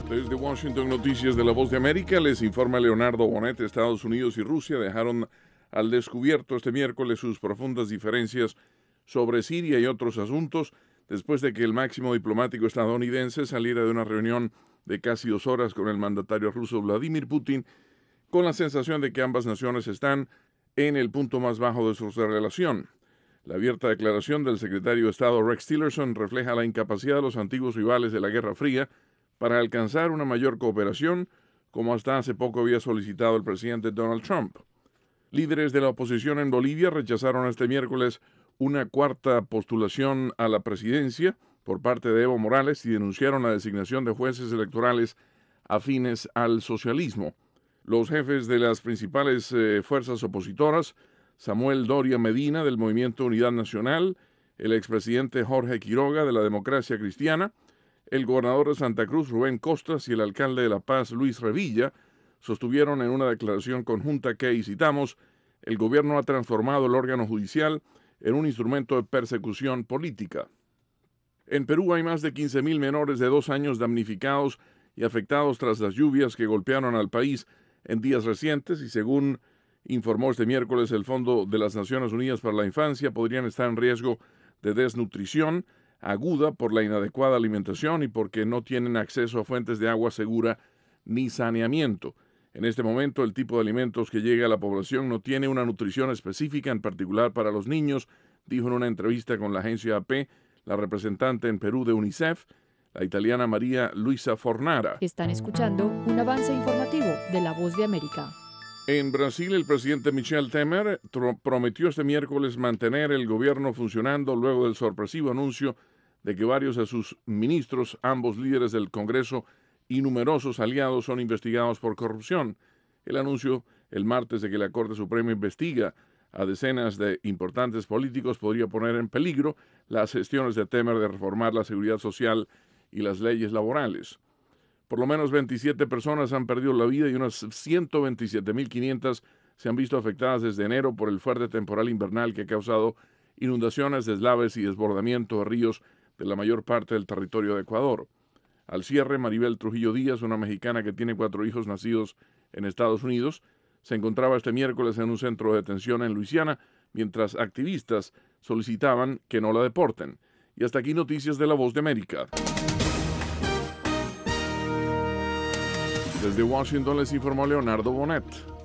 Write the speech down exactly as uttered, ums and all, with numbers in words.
Desde Washington, noticias de La Voz de América, les informa Leonardo Bonet. Estados Unidos y Rusia dejaron al descubierto este miércoles sus profundas diferencias sobre Siria y otros asuntos, después de que el máximo diplomático estadounidense saliera de una reunión de casi dos horas con el mandatario ruso Vladimir Putin, con la sensación de que ambas naciones están en el punto más bajo de su relación. La abierta declaración del secretario de Estado Rex Tillerson refleja la incapacidad de los antiguos rivales de la Guerra Fría para alcanzar una mayor cooperación, como hasta hace poco había solicitado el presidente Donald Trump. Líderes de la oposición en Bolivia rechazaron este miércoles una cuarta postulación a la presidencia por parte de Evo Morales y denunciaron la designación de jueces electorales afines al socialismo. Los jefes de las principales eh, fuerzas opositoras, Samuel Doria Medina del Movimiento Unidad Nacional, el expresidente Jorge Quiroga de la Democracia Cristiana, el gobernador de Santa Cruz, Rubén Costas, y el alcalde de La Paz, Luis Revilla, sostuvieron en una declaración conjunta que, y citamos, el gobierno ha transformado el órgano judicial en un instrumento de persecución política. En Perú hay más de quince mil menores de dos años damnificados y afectados tras las lluvias que golpearon al país en días recientes y, según informó este miércoles el Fondo de las Naciones Unidas para la Infancia, podrían estar en riesgo de desnutrición aguda por la inadecuada alimentación y porque no tienen acceso a fuentes de agua segura ni saneamiento. En este momento, el tipo de alimentos que llega a la población no tiene una nutrición específica, en particular para los niños, dijo en una entrevista con la agencia A P la representante en Perú de UNICEF, la italiana María Luisa Fornara. Están escuchando un avance informativo de La Voz de América. En Brasil, el presidente Michel Temer prometió este miércoles mantener el gobierno funcionando luego del sorpresivo anuncio de que varios de sus ministros, ambos líderes del Congreso y numerosos aliados, son investigados por corrupción. El anuncio el martes de que la Corte Suprema investiga a decenas de importantes políticos podría poner en peligro las gestiones de Temer de reformar la seguridad social y las leyes laborales. Por lo menos veintisiete personas han perdido la vida y unas ciento veintisiete mil quinientas se han visto afectadas desde enero por el fuerte temporal invernal que ha causado inundaciones, deslaves y desbordamiento de ríos de la mayor parte del territorio de Ecuador. Al cierre, Maribel Trujillo Díaz, una mexicana que tiene cuatro hijos nacidos en Estados Unidos, se encontraba este miércoles en un centro de detención en Luisiana, mientras activistas solicitaban que no la deporten. Y hasta aquí noticias de La Voz de América. Desde Washington les informó Leonardo Bonet.